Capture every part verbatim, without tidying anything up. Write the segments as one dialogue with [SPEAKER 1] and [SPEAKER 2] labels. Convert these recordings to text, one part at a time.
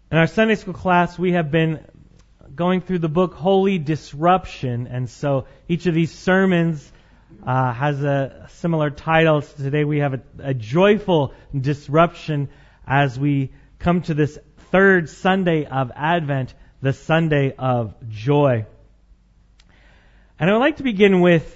[SPEAKER 1] In our Sunday school class, we have been going through the book Holy Disruption, and so each of these sermons uh, has a similar title. So today we have a, a joyful disruption as we come to this third Sunday of Advent, the Sunday of joy. And I would like to begin with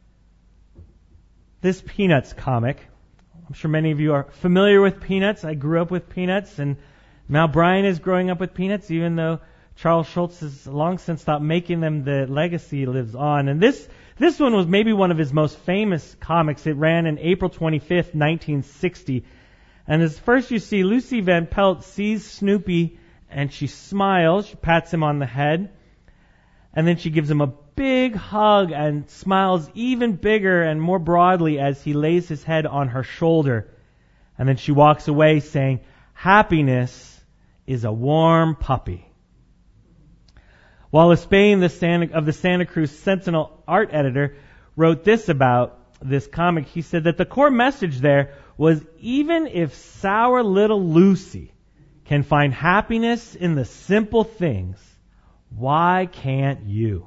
[SPEAKER 1] this Peanuts comic. I'm sure many of you are familiar with Peanuts. I grew up with Peanuts, and now Brian is growing up with Peanuts, even though Charles Schulz has long since stopped making them. The legacy lives on. And this this one was maybe one of his most famous comics. It ran in April twenty-fifth, nineteen sixty. And as first you see, Lucy Van Pelt sees Snoopy, and she smiles. She pats him on the head. And then she gives him a big hug and smiles even bigger and more broadly as he lays his head on her shoulder. And then she walks away saying, "Happiness is a warm puppy." Wallace Bain, the Santa, of the Santa Cruz Sentinel art editor, wrote this about this comic. He said that the core message there was, even if sour little Lucy can find happiness in the simple things, why can't you?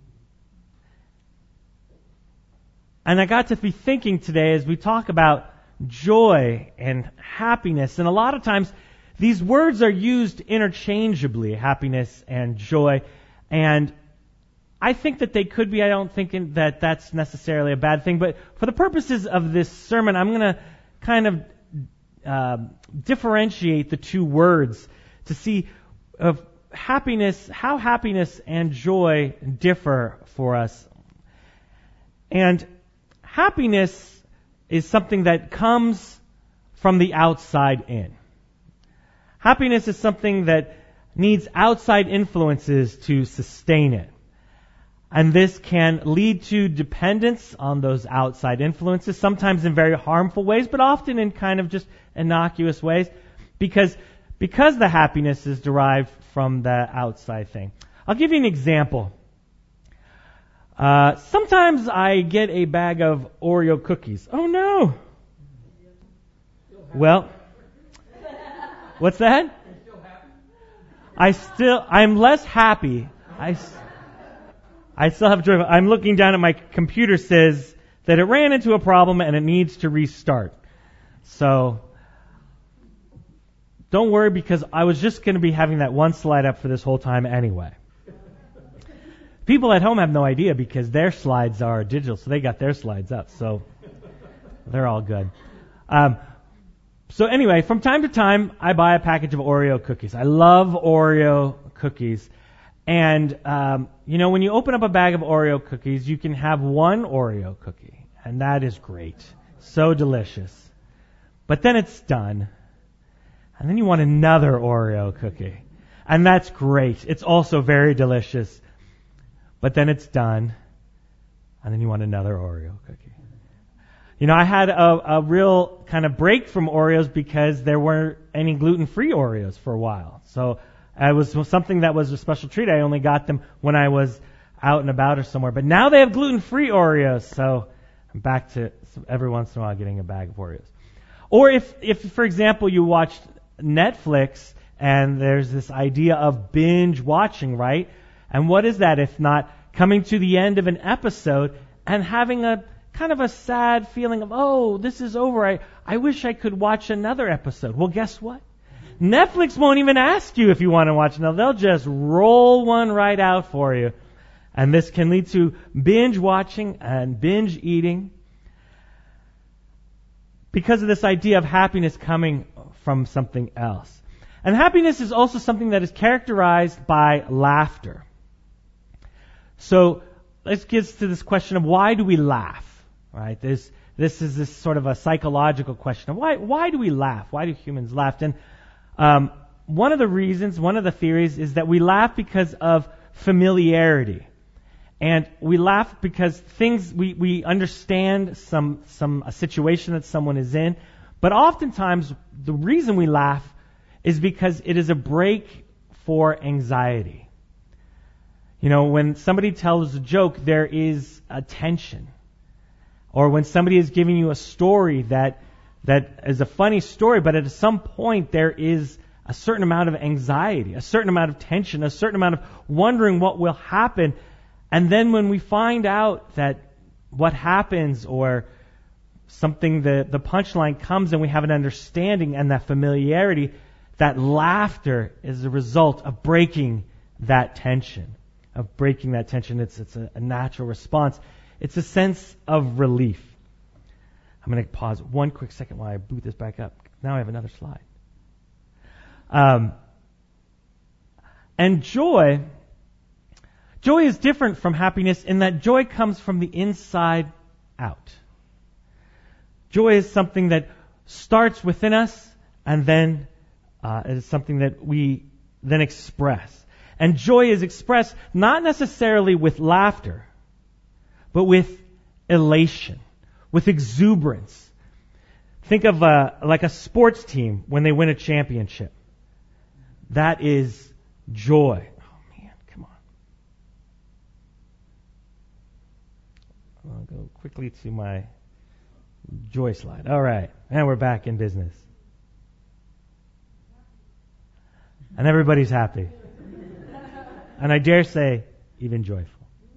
[SPEAKER 1] And I got to be thinking today as we talk about joy and happiness, and a lot of times these words are used interchangeably, happiness and joy, and I think that they could be. I don't think that that's necessarily a bad thing, but for the purposes of this sermon, I'm going to kind of uh, differentiate the two words to see of happiness, how happiness and joy differ for us. And happiness is something that comes from the outside in. Happiness is something that needs outside influences to sustain it. And this can lead to dependence on those outside influences, sometimes in very harmful ways, but often in kind of just innocuous ways, because, because the happiness is derived from the outside thing. I'll give you an example. Uh, sometimes I get a bag of Oreo cookies. Oh no! Well, what's that? I still, I'm less happy. I, I still have joy. I'm looking down at my computer, says that it ran into a problem and it needs to restart. So, don't worry, because I was just going to be having that one slide up for this whole time anyway. People at home have no idea because their slides are digital, so they got their slides up. So, they're all good. Um, So anyway, from time to time, I buy a package of Oreo cookies. I love Oreo cookies. And, um, you know, when you open up a bag of Oreo cookies, you can have one Oreo cookie. And that is great. So delicious. But then it's done. And then you want another Oreo cookie. And that's great. It's also very delicious. But then it's done. And then you want another Oreo cookie. You know, I had a, a real kind of break from Oreos because there weren't any gluten-free Oreos for a while. So it was something that was a special treat. I only got them when I was out and about or somewhere. But now they have gluten-free Oreos, so I'm back to every once in a while getting a bag of Oreos. Or if, if for example, you watched Netflix and there's this idea of binge watching, right? And what is that if not coming to the end of an episode and having a kind of a sad feeling of, oh, this is over. I, I wish I could watch another episode. Well, guess what? Netflix won't even ask you if you want to watch another. They'll just roll one right out for you. And this can lead to binge watching and binge eating because of this idea of happiness coming from something else. And happiness is also something that is characterized by laughter. So let's get to this question of why do we laugh? Right? This this is this sort of a psychological question of why why do we laugh? Why do humans laugh? And um, one of the reasons, one of the theories, is that we laugh because of familiarity, and we laugh because things we, we understand some some a situation that someone is in, but oftentimes the reason we laugh is because it is a break for anxiety. You know, when somebody tells a joke, there is a tension. Or when somebody is giving you a story that that is a funny story, but at some point there is a certain amount of anxiety, a certain amount of tension, a certain amount of wondering what will happen. And then when we find out that what happens, or something, the, the punchline comes, and we have an understanding and that familiarity, that laughter is a result of breaking that tension, of breaking that tension. It's, it's a, a natural response. It's a sense of relief. I'm going to pause one quick second while I boot this back up. Now I have another slide. Um, and joy, joy is different from happiness in that joy comes from the inside out. Joy is something that starts within us, and then uh, it is something that we then express. And joy is expressed not necessarily with laughter, but with elation, with exuberance. Think of a, like a sports team when they win a championship. That is joy. Oh man, come on. I'll go quickly to my joy slide. All right, and we're back in business. And everybody's happy. And I dare say, even joyful.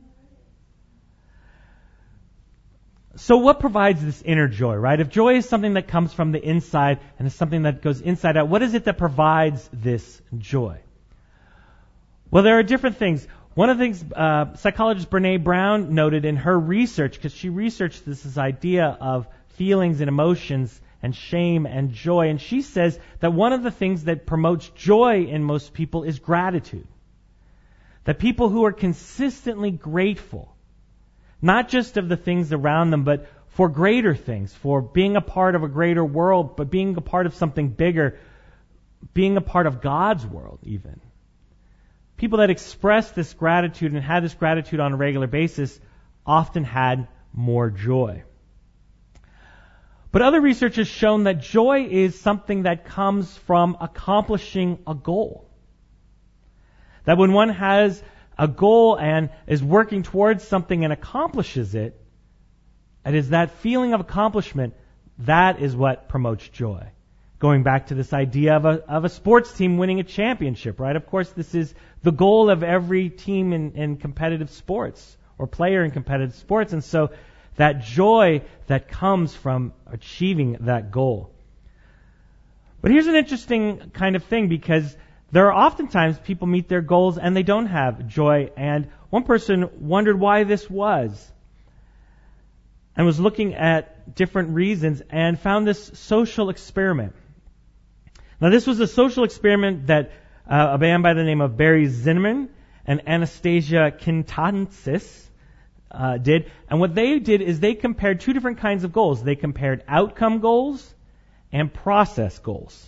[SPEAKER 1] So what provides this inner joy, right? If joy is something that comes from the inside and is something that goes inside out, what is it that provides this joy? Well, there are different things. One of the things uh, psychologist Brene Brown noted in her research, because she researched this, this idea of feelings and emotions and shame and joy, and she says that one of the things that promotes joy in most people is gratitude. That people who are consistently grateful, not just of the things around them, but for greater things, for being a part of a greater world, but being a part of something bigger, being a part of God's world even. People that express this gratitude and had this gratitude on a regular basis often had more joy. But other research has shown that joy is something that comes from accomplishing a goal. That when one has a goal and is working towards something and accomplishes it, it is that feeling of accomplishment that is what promotes joy. Going back to this idea of a, of a sports team winning a championship, right? Of course, this is the goal of every team in, in competitive sports or player in competitive sports. And so that joy that comes from achieving that goal. But here's an interesting kind of thing, because there are oftentimes people meet their goals and they don't have joy. And one person wondered why this was, and was looking at different reasons and found this social experiment. Now, this was a social experiment that uh, a man by the name of Barry Zinnerman and Anastasia Kintansis uh, did. And what they did is they compared two different kinds of goals. They compared outcome goals and process goals.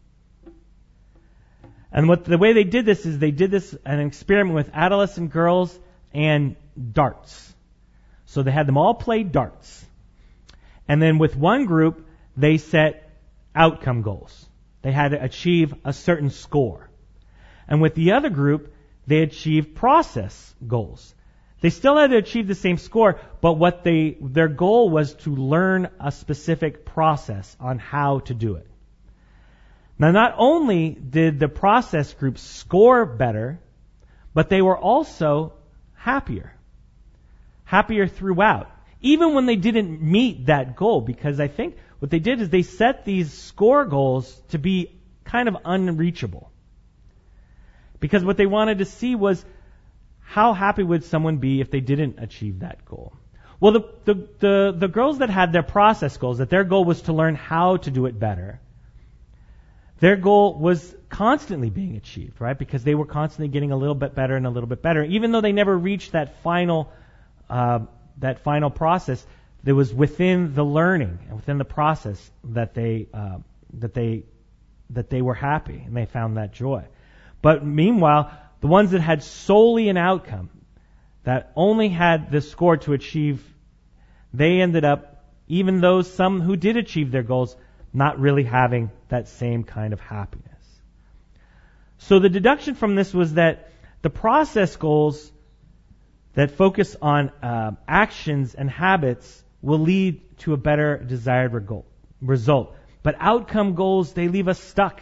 [SPEAKER 1] And what the way they did this is they did this an experiment with adolescent girls and darts. So they had them all play darts. And then with one group, they set outcome goals. They had to achieve a certain score. And with the other group, they achieved process goals. They still had to achieve the same score, but what they their goal was to learn a specific process on how to do it. Now, not only did the process group score better, but they were also happier. Happier throughout. Even when they didn't meet that goal, because I think what they did is they set these score goals to be kind of unreachable. Because what they wanted to see was, how happy would someone be if they didn't achieve that goal? Well, the, the, the, the girls that had their process goals, that their goal was to learn how to do it better, their goal was constantly being achieved, right? Because they were constantly getting a little bit better and a little bit better. Even though they never reached that final uh, that final process, that was within the learning and within the process that they uh, that they that they were happy and they found that joy. But meanwhile, the ones that had solely an outcome, that only had the score to achieve, they ended up, even though some who did achieve their goals, not really having that same kind of happiness. So the deduction from this was that the process goals that focus on uh, actions and habits will lead to a better desired result. But outcome goals, they leave us stuck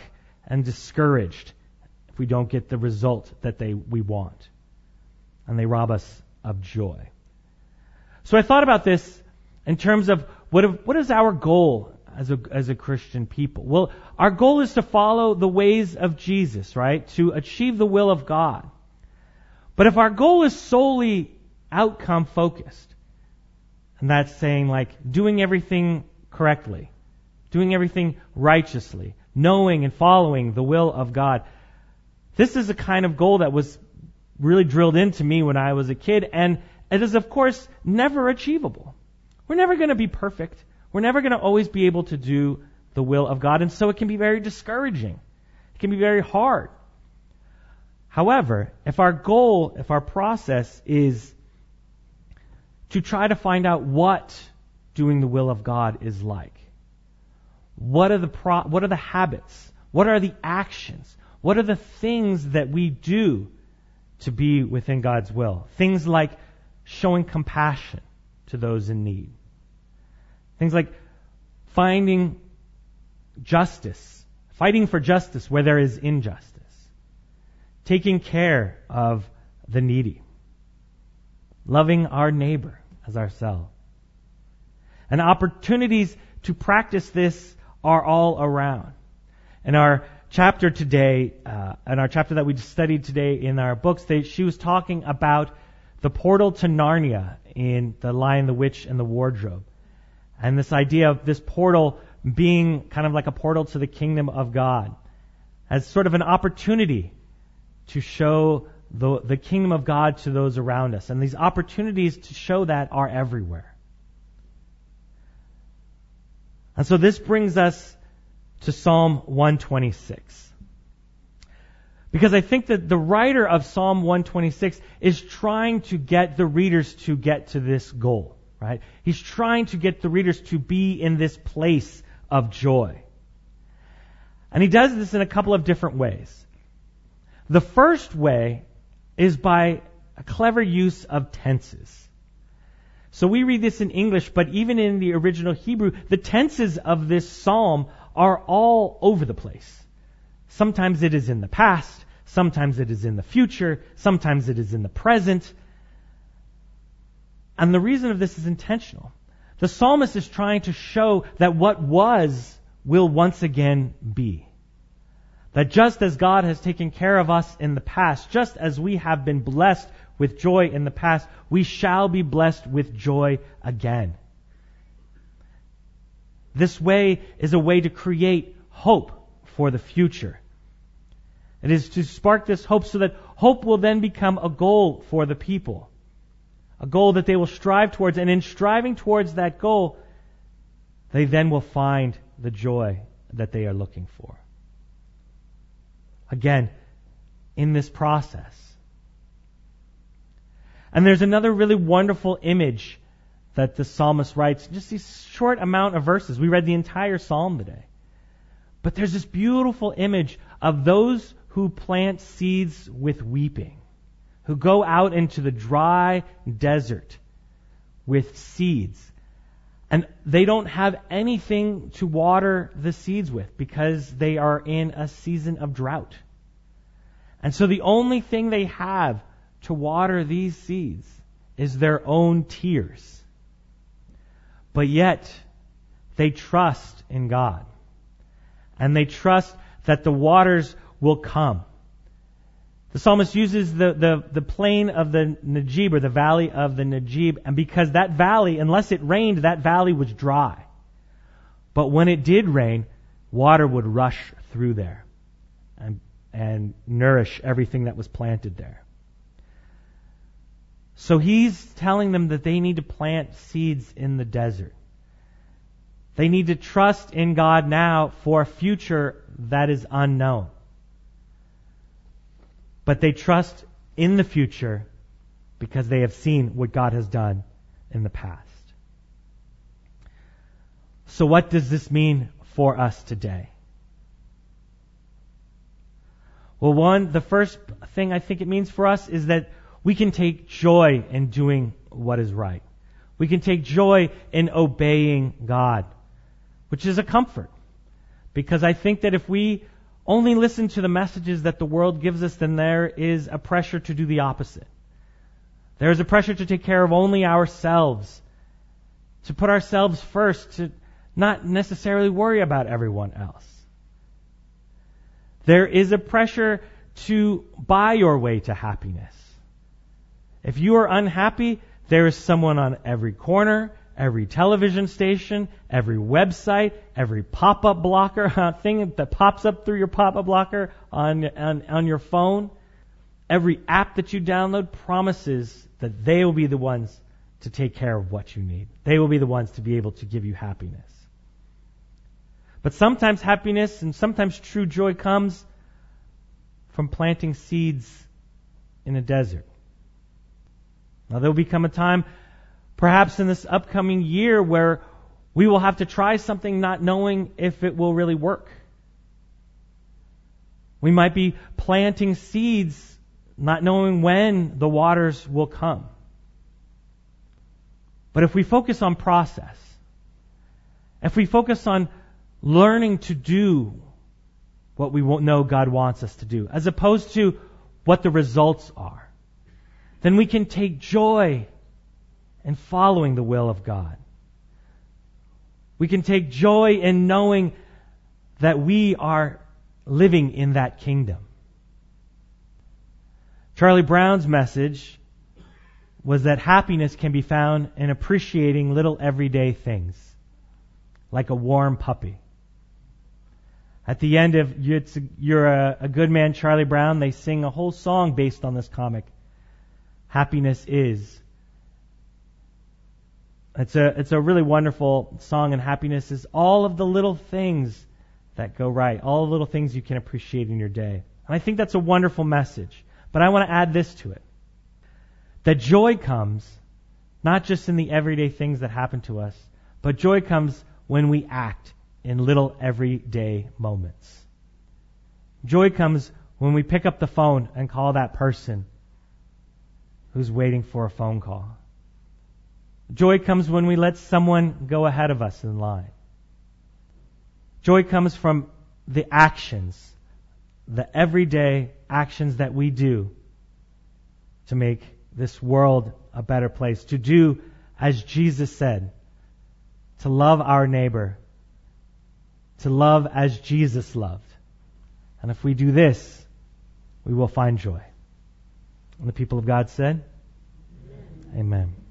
[SPEAKER 1] and discouraged if we don't get the result that they we want. And they rob us of joy. So I thought about this in terms of what if, what is our goal as a as a Christian people? Well, our goal is to follow the ways of Jesus, right? To achieve the will of God. But if our goal is solely outcome focused, and that's saying like doing everything correctly, doing everything righteously, knowing and following the will of God, this is a kind of goal that was really drilled into me when I was a kid, and it is, of course, never achievable. We're never going to be perfect. We're never going to always be able to do the will of God, and so it can be very discouraging. It can be very hard. However, if our goal, if our process is to try to find out what doing the will of God is like, what are the pro- what are the habits, what are the actions, what are the things that we do to be within God's will? Things like showing compassion to those in need. Things like finding justice, fighting for justice where there is injustice, taking care of the needy, loving our neighbor as ourselves. And opportunities to practice this are all around. In our chapter today, uh, in our chapter that we studied today in our books, they, she was talking about the portal to Narnia in The Lion, the Witch, and the Wardrobe. And this idea of this portal being kind of like a portal to the kingdom of God, as sort of an opportunity to show the, the kingdom of God to those around us. And these opportunities to show that are everywhere. And so this brings us to Psalm one twenty-six. Because I think that the writer of Psalm one twenty-six is trying to get the readers to get to this goal, right? He's trying to get the readers to be in this place of joy. And he does this in a couple of different ways. The first way is by a clever use of tenses. So we read this in English, but even in the original Hebrew, the tenses of this psalm are all over the place. Sometimes it is in the past, sometimes it is in the future, sometimes it is in the present. And the reason of this is intentional. The psalmist is trying to show that what was will once again be. That just as God has taken care of us in the past, just as we have been blessed with joy in the past, we shall be blessed with joy again. This way is a way to create hope for the future. It is to spark this hope so that hope will then become a goal for the people. A goal that they will strive towards, and in striving towards that goal, they then will find the joy that they are looking for. Again, in this process. And there's another really wonderful image that the psalmist writes. Just these short amount of verses. We read the entire psalm today. But there's this beautiful image of those who plant seeds with weeping, who go out into the dry desert with seeds. And they don't have anything to water the seeds with because they are in a season of drought. And so the only thing they have to water these seeds is their own tears. But yet, they trust in God. And they trust that the waters will come. The psalmist uses the, the, the plain of the Negib, or the valley of the Negib, and because that valley, unless it rained, that valley was dry. But when it did rain, water would rush through there and, and nourish everything that was planted there. So he's telling them that they need to plant seeds in the desert. They need to trust in God now for a future that is unknown. But they trust in the future because they have seen what God has done in the past. So what does this mean for us today? Well, one, the first thing I think it means for us is that we can take joy in doing what is right. We can take joy in obeying God, which is a comfort. Because I think that if we only listen to the messages that the world gives us, then there is a pressure to do the opposite. There is a pressure to take care of only ourselves, to put ourselves first, to not necessarily worry about everyone else. There is a pressure to buy your way to happiness. If you are unhappy, there is someone on every corner, every television station, every website, every pop-up blocker thing that pops up through your pop-up blocker on, on, on your phone. Every app that you download promises that they will be the ones to take care of what you need. They will be the ones to be able to give you happiness. But sometimes happiness and sometimes true joy comes from planting seeds in a desert. Now, there will become a time, perhaps in this upcoming year, where we will have to try something not knowing if it will really work. We might be planting seeds not knowing when the waters will come. But if we focus on process, if we focus on learning to do what we know God wants us to do, as opposed to what the results are, then we can take joy in following the will of God. We can take joy in knowing that we are living in that kingdom. Charlie Brown's message was that happiness can be found in appreciating little everyday things, like a warm puppy. At the end of You're a, a Good Man, Charlie Brown, they sing a whole song based on this comic. Happiness is. It's a, it's a really wonderful song, and happiness is all of the little things that go right, all the little things you can appreciate in your day. And I think that's a wonderful message. But I want to add this to it. That joy comes not just in the everyday things that happen to us, but joy comes when we act in little everyday moments. Joy comes when we pick up the phone and call that person who's waiting for a phone call. Joy comes when we let someone go ahead of us in line. Joy comes from the actions, the everyday actions that we do to make this world a better place. To do as Jesus said, to love our neighbor, to love as Jesus loved. And if we do this, we will find joy. And the people of God said, Amen. Amen.